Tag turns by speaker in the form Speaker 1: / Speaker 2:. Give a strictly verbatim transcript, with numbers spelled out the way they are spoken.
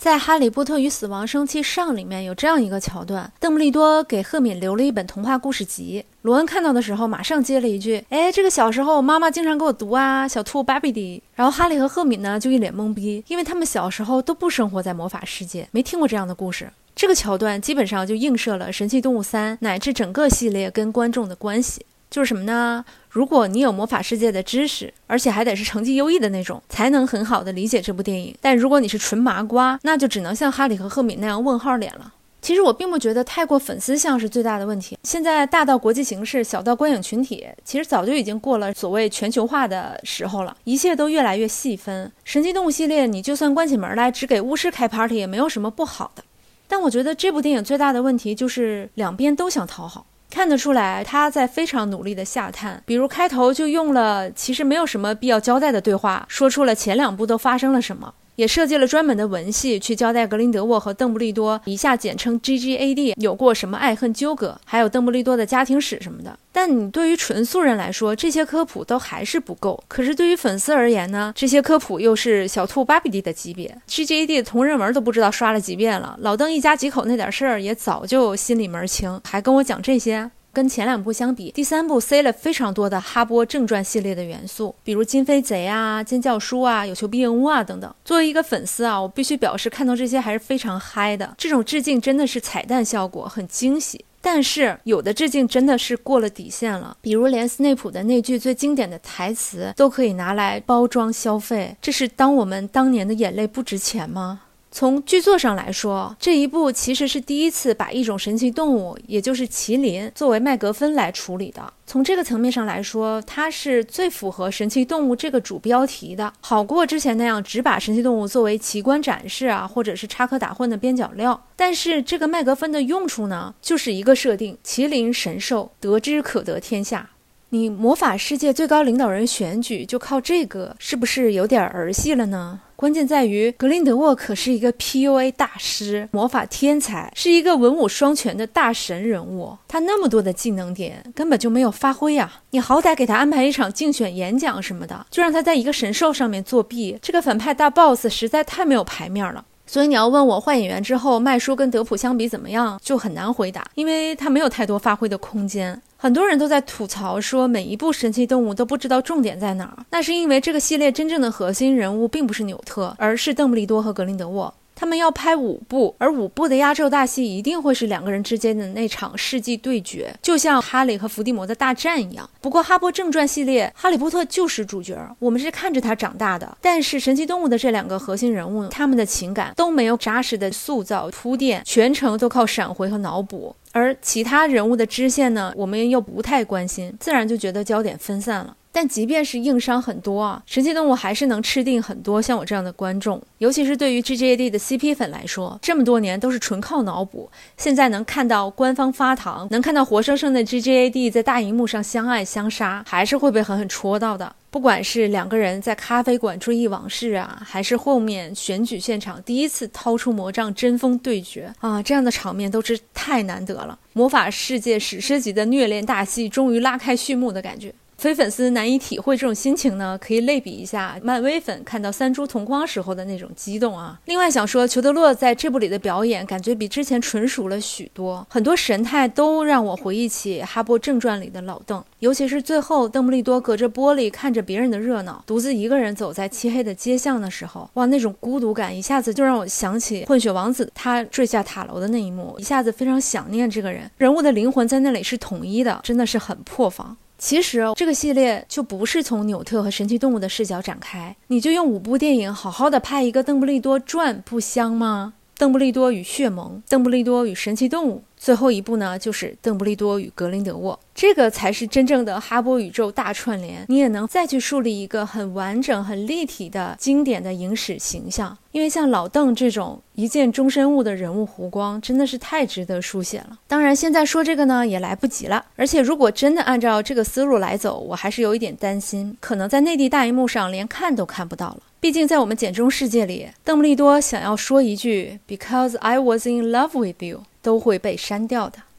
Speaker 1: 在《哈利波特与死亡生期上》里面有这样一个桥段，邓布利多给赫敏留了一本童话故事集，罗恩看到的时候马上接了一句，哎，这个小时候妈妈经常给我读啊，小兔芭比迪。然后哈利和赫敏呢就一脸懵逼，因为他们小时候都不生活在魔法世界，没听过这样的故事。这个桥段基本上就映射了神奇动物三乃至整个系列跟观众的关系，就是什么呢？如果你有魔法世界的知识，而且还得是成绩优异的那种，才能很好的理解这部电影。但如果你是纯麻瓜，那就只能像哈利和赫敏那样问号脸了。其实我并不觉得太过粉丝向是最大的问题，现在大到国际形势，小到观影群体，其实早就已经过了所谓全球化的时候了，一切都越来越细分。神奇动物系列你就算关起门来只给巫师开 party 也没有什么不好的，但我觉得这部电影最大的问题就是两边都想讨好，看得出来他在非常努力的下探，比如开头就用了其实没有什么必要交代的对话，说出了前两部都发生了什么，也设计了专门的文戏去交代格林德沃和邓布利多，以下简称 G G A D 有过什么爱恨纠葛，还有邓布利多的家庭史什么的。但你对于纯素人来说，这些科普都还是不够，可是对于粉丝而言呢，这些科普又是小兔芭比迪的级别， G G A D 的同人文都不知道刷了几遍了，老邓一家几口那点事儿也早就心里门清，还跟我讲这些。跟前两部相比，第三部塞了非常多的哈波正传系列的元素，比如金飞贼啊、尖叫书啊、有求必应屋啊等等。作为一个粉丝啊，我必须表示看到这些还是非常嗨的，这种致敬真的是彩蛋效果，很惊喜。但是有的致敬真的是过了底线了，比如连斯内普的那句最经典的台词都可以拿来包装消费，这是当我们当年的眼泪不值钱吗？从剧作上来说，这一部其实是第一次把一种神奇动物，也就是麒麟作为麦格芬来处理的。从这个层面上来说，它是最符合神奇动物这个主标题的，好过之前那样只把神奇动物作为奇观展示啊，或者是插科打诨的边角料。但是这个麦格芬的用处呢，就是一个设定，麒麟神兽，得之可得天下。你魔法世界最高领导人选举就靠这个，是不是有点儿戏了呢？关键在于格林德沃可是一个 P U A 大师，魔法天才，是一个文武双全的大神人物，他那么多的技能点根本就没有发挥啊！你好歹给他安排一场竞选演讲什么的，就让他在一个神兽上面作弊，这个反派大 boss 实在太没有牌面了。所以你要问我换演员之后麦叔跟德普相比怎么样，就很难回答，因为他没有太多发挥的空间。很多人都在吐槽说每一部神奇动物都不知道重点在哪儿，那是因为这个系列真正的核心人物并不是纽特，而是邓布利多和格林德沃。他们要拍五部，而五部的压轴大戏一定会是两个人之间的那场世纪对决，就像哈利和伏地魔的大战一样。不过哈波正传系列，哈利波特就是主角，我们是看着他长大的，但是神奇动物的这两个核心人物，他们的情感都没有扎实的塑造铺垫，全程都靠闪回和脑补。而其他人物的支线呢，我们又不太关心，自然就觉得焦点分散了。但即便是硬伤很多啊，神奇动物还是能吃定很多像我这样的观众，尤其是对于 G G A D 的 C P 粉来说，这么多年都是纯靠脑补，现在能看到官方发糖，能看到活生生的 G G A D 在大荧幕上相爱相杀，还是会被狠狠戳到的。不管是两个人在咖啡馆追忆往事啊，还是后面选举现场第一次掏出魔杖针锋对决啊，这样的场面都是太难得了。魔法世界史诗级的虐恋大戏终于拉开序幕的感觉。非粉丝难以体会这种心情呢，可以类比一下漫威粉看到三株同框时候的那种激动啊。另外想说，裘德洛在这部里的表演感觉比之前纯熟了许多，很多神态都让我回忆起哈波正传里的老邓，尤其是最后邓布利多隔着玻璃看着别人的热闹，独自一个人走在漆黑的街巷的时候，哇，那种孤独感一下子就让我想起混血王子他坠下塔楼的那一幕，一下子非常想念这个人，人物的灵魂在那里是统一的，真的是很破防。其实这个系列就不是从纽特和神奇动物的视角展开，你就用五部电影好好的拍一个邓布利多传不香吗？邓布利多与血盟，邓布利多与神奇动物，最后一部呢就是邓布利多与格林德沃，这个才是真正的哈波宇宙大串联，你也能再去树立一个很完整很立体的经典的影史形象。因为像老邓这种一见终身物的人物弧光真的是太值得书写了。当然现在说这个呢也来不及了，而且如果真的按照这个思路来走，我还是有一点担心，可能在内地大荧幕上连看都看不到了。毕竟在我们简中世界里，邓布利多想要说一句 Because I was in love with you 都会被删掉的。